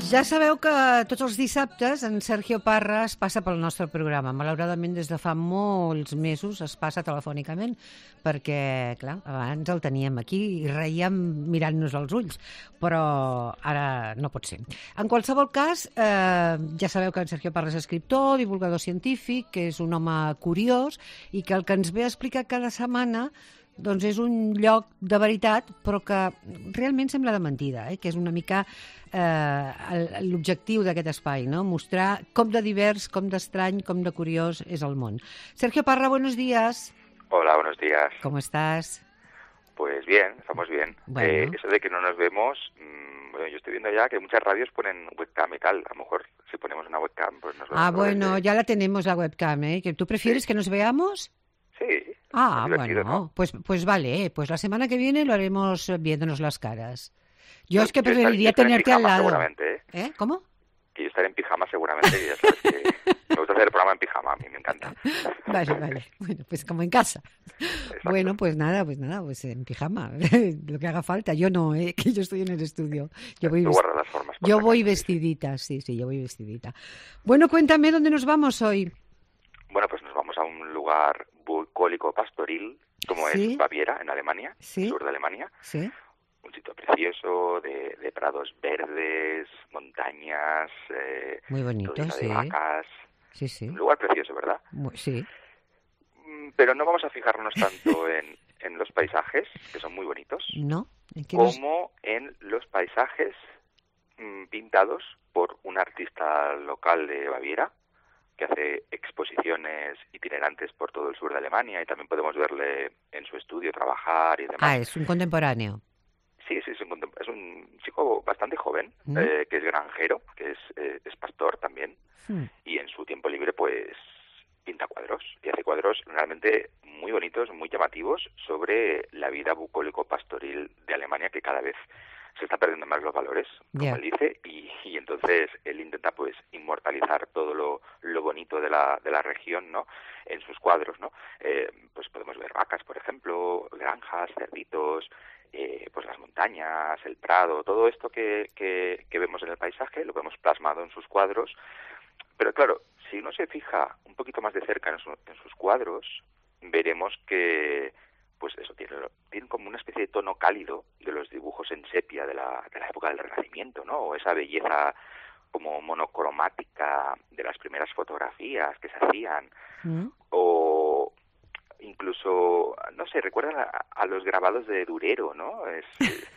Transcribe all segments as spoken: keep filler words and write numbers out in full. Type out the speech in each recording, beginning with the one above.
Ja sabeu que tots els dissabtes en Sergio Parra es passa pel nostre programa. Malauradament, des de fa molts mesos es passa telefònicament, perquè, clar, abans el teníem aquí i reíem mirant-nos als ulls, però ara no pot ser. En qualsevol cas, eh, ja sabeu que en Sergio Parra és escriptor, divulgador científic, que és un home curiós i que el que ens ve a explicar cada setmana doncs és un lloc de veritat, però que realment sembla de mentida, eh? Que és una mica eh, l'objectiu d'aquest espai, ¿no? Mostrar com de divers, com d'estrany, com de curiós és el món. Sergio Parra, buenos días. Hola, buenos días. ¿Cómo estás? Pues bien, estamos bien. Bueno. Eh, eso de que no nos vemos, mmm, bueno, yo estoy viendo ya que muchas radios ponen webcam y tal. A lo mejor si ponemos una webcam, pues nos vemos. Ah, bueno, de... ya la tenemos la webcam, ¿eh? ¿Tú prefieres sí. que nos veamos? Sí. Ah, bueno, ¿no? pues, pues vale, pues la semana que viene lo haremos viéndonos las caras. Yo no, es que yo preferiría estar, tenerte al lado. Seguramente, ¿eh? ¿Eh? ¿Cómo? Que yo estaré en pijama seguramente, y ya sabes que me gusta hacer el programa en pijama, a mí me encanta. Vale, vale, bueno, pues como en casa. Exacto. Bueno, pues nada, pues nada, pues en pijama, lo que haga falta. Yo no, ¿eh? Que yo estoy en el estudio. Yo voy, vest... las formas, yo voy casa, vestidita, sí, sí, yo voy vestidita. Bueno, cuéntame dónde nos vamos hoy. Bueno, pues nos vamos a un lugar bucólico pastoril, como ¿Sí? es Baviera, en Alemania, ¿Sí? sur de Alemania. Sí. Un sitio precioso, de, de prados verdes, montañas, eh, muy bonito, sí. de vacas. Sí, sí. Un lugar precioso, ¿verdad? Muy, sí. Pero no vamos a fijarnos tanto en, en los paisajes, que son muy bonitos, ¿no? ¿En qué como nos... en los paisajes mmm, pintados por un artista local de Baviera, que hace exposiciones itinerantes por todo el sur de Alemania, y también podemos verle en su estudio trabajar y demás. Ah, es un contemporáneo. Sí, sí, es un, es un chico bastante joven, ¿Mm? eh, que es granjero, que es, eh, es pastor también, ¿Mm? y en su tiempo libre pues pinta cuadros, y hace cuadros realmente muy bonitos, muy llamativos, sobre la vida bucólico-pastoril de Alemania, que cada vez se está perdiendo más los valores, como yeah. él dice, y, y entonces él intenta pues inmortalizar todo lo, lo bonito de la, de la región, ¿no?, en sus cuadros, ¿no? Eh, pues podemos ver vacas, por ejemplo, granjas, cerditos, eh, pues las montañas, el prado, todo esto que, que, que vemos en el paisaje lo vemos plasmado en sus cuadros. Pero claro, si uno se fija un poquito más de cerca en, su, en sus cuadros, veremos que pues eso tiene, tiene como una especie de tono cálido de los dibujos en sepia de la, de la época del Renacimiento, ¿no? O esa belleza como monocromática de las primeras fotografías que se hacían, ¿Mm? o incluso, no sé, recuerdan a, a los grabados de Durero, ¿no? Es,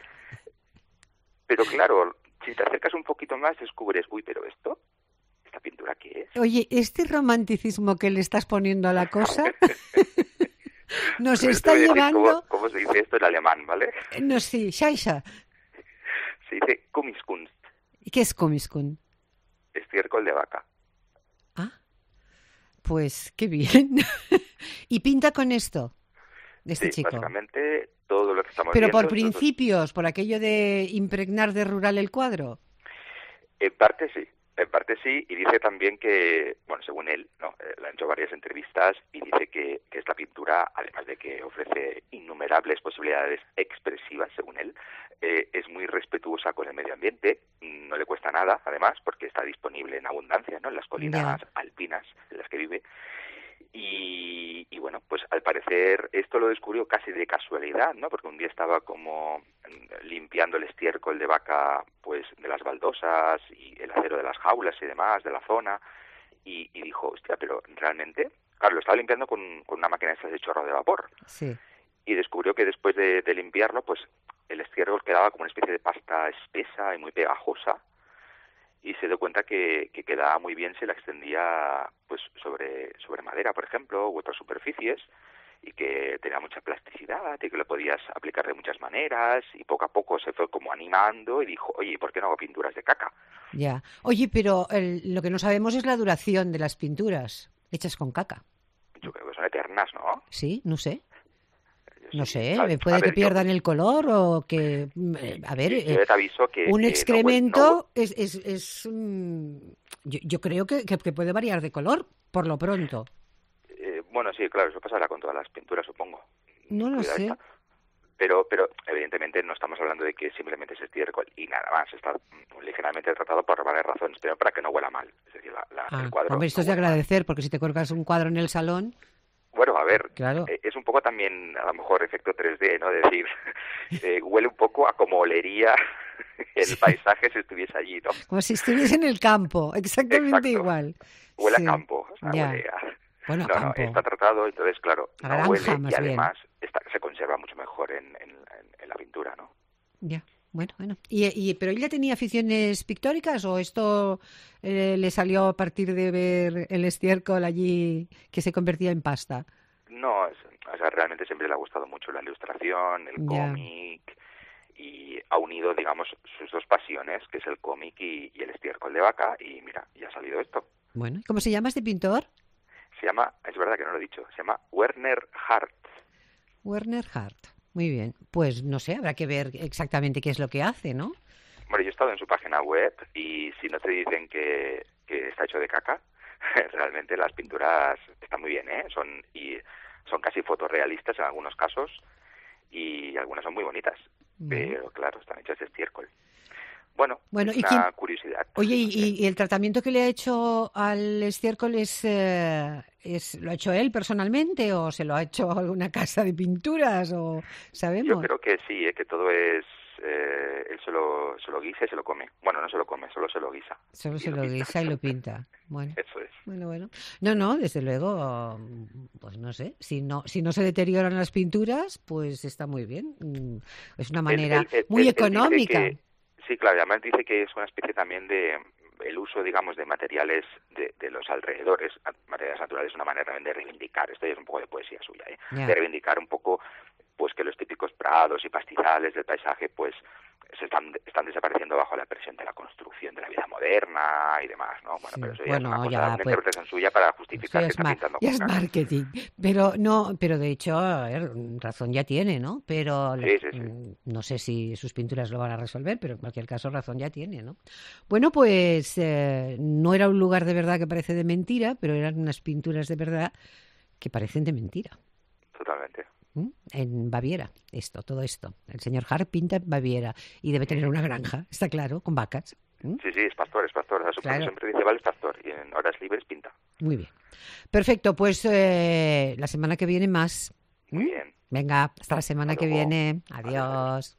pero claro, si te acercas un poquito más descubres, uy, pero esto, ¿esta pintura qué es? Oye, este romanticismo que le estás poniendo a la cosa nos pues está llevando... Cómo, ¿Cómo se dice esto en alemán, vale? No, sí, Scheisse. Se dice Kunstkunst. ¿Y qué es Kunstkunst? Estiércol de vaca. Ah, pues qué bien. ¿Y pinta con esto? Este sí, chico. Básicamente todo lo que estamos Pero viendo... por principios, por aquello de impregnar de rural el cuadro. En parte sí, en parte sí, y dice también que, bueno, según él, no, eh, le han hecho varias entrevistas y dice que, que esta pintura, además de que ofrece innumerables posibilidades expresivas, según él, eh, es muy respetuosa con el medio ambiente, no le cuesta nada, además, porque está disponible en abundancia, ¿no?, en las colinas yeah. alpinas en las que vive. Y, y bueno, pues al parecer esto lo descubrió casi de casualidad, ¿no? Porque un día estaba como limpiando el estiércol de vaca, pues de las baldosas y el acero de las jaulas y demás de la zona, y, y dijo, hostia, pero realmente, claro, lo estaba limpiando con, con una máquina de chorro de vapor. Sí. Y descubrió que después de, de limpiarlo, pues el estiércol quedaba como una especie de pasta espesa y muy pegajosa, y se dio cuenta que, que quedaba muy bien si la extendía pues sobre, sobre madera, por ejemplo, u otras superficies, y que tenía mucha plasticidad y que lo podías aplicar de muchas maneras, y poco a poco se fue como animando y dijo, oye, ¿por qué no hago pinturas de caca? Ya. Oye, pero el, lo que no sabemos es la duración de las pinturas hechas con caca. Yo creo que son eternas, ¿no? Sí, no sé. Sí, no sé, a, puede a ver, que pierdan yo, el color o que... A ver, yo, yo te aviso que, un que excremento no, no, es... es, es um, yo, yo creo que, que, que puede variar de color, por lo pronto. Eh, bueno, sí, claro, eso pasará con todas las pinturas, supongo. No lo sé. Esta. Pero, pero evidentemente no estamos hablando de que simplemente es estiércol y nada más. Está ligeramente tratado por varias razones, pero para que no huela mal. Es decir, la, la, ah, el cuadro. Hombre, esto no es de huele agradecer, mal. porque si te colocas un cuadro en el salón. Bueno, a ver, claro. eh, es un poco también, a lo mejor, efecto tres D, ¿no? Es decir, eh, huele un poco a como olería el sí. paisaje si estuviese allí, ¿no? Como si estuviese en el campo, exactamente Exacto. igual. Huele sí. a campo, o sea, ya. huele a... Bueno, no, campo. no, está tratado, entonces, claro, a no granja, huele más y además bien. Está, se conserva mucho mejor en, en, en la pintura, ¿no? Ya, bueno, bueno. ¿Y, y, ¿Pero ella tenía aficiones pictóricas o esto eh, le salió a partir de ver el estiércol allí que se convertía en pasta? No, es, o sea, realmente siempre le ha gustado mucho la ilustración, el ya. cómic, y ha unido, digamos, sus dos pasiones, que es el cómic y, y el estiércol de vaca, y mira, ya ha salido esto. Bueno, ¿cómo se llama este pintor? Se llama, es verdad que no lo he dicho, se llama Werner Hart. Werner Hart, muy bien. Pues no sé, habrá que ver exactamente qué es lo que hace, ¿no? Bueno, yo he estado en su página web y si no te dicen que, que está hecho de caca, realmente las pinturas están muy bien, ¿eh? Son, y son casi fotorrealistas en algunos casos y algunas son muy bonitas, mm. pero claro, están hechas de estiércol. Bueno, bueno es ¿y una quién... curiosidad. Oye, no ¿y, ¿y el tratamiento que le ha hecho al estiércol es, eh, es lo ha hecho él personalmente o se lo ha hecho a alguna casa de pinturas o sabemos? Yo creo que sí, eh, que todo es... Eh, él se lo, se lo guisa y se lo come. Bueno, no se lo come, solo se lo guisa. Solo se lo, lo guisa y lo pinta. Bueno, eso es. Bueno, bueno. No, no, desde luego, pues no sé, si no si no se deterioran las pinturas, pues está muy bien. Es una manera él, él, muy él, económica. Él que, sí, claro, además dice que es una especie también de el uso, digamos, de materiales de, de los alrededores, materiales naturales, una manera también de reivindicar, esto ya es un poco de poesía suya, ¿eh? Yeah. De reivindicar un poco pues que los típicos prados y pastizales del paisaje pues se están están desapareciendo bajo la presión de la construcción de la vida moderna y demás, ¿no? Bueno, sí. pero eso ya bueno, es una, cosa, ya, una pues, interpretación suya para justificar que es está ma- pintando ya con es caca. marketing, pero no, pero de hecho, a ver, razón ya tiene, ¿no? Pero sí, sí, sí. no sé si sus pinturas lo van a resolver, pero en cualquier caso razón ya tiene, ¿no? Bueno, pues eh, no era un lugar de verdad que parece de mentira, pero eran unas pinturas de verdad que parecen de mentira. Totalmente. En Baviera, esto, todo esto. El señor Hart pinta en Baviera y debe tener una granja, está claro, con vacas. ¿Mm? Sí, sí, es pastor, es pastor. A su claro. Siempre dice, vale, es pastor. Y en horas libres pinta. Muy bien. Perfecto, pues eh, la semana que viene más. Muy bien. Venga, hasta la semana hasta que luego. viene. Adiós. Adiós.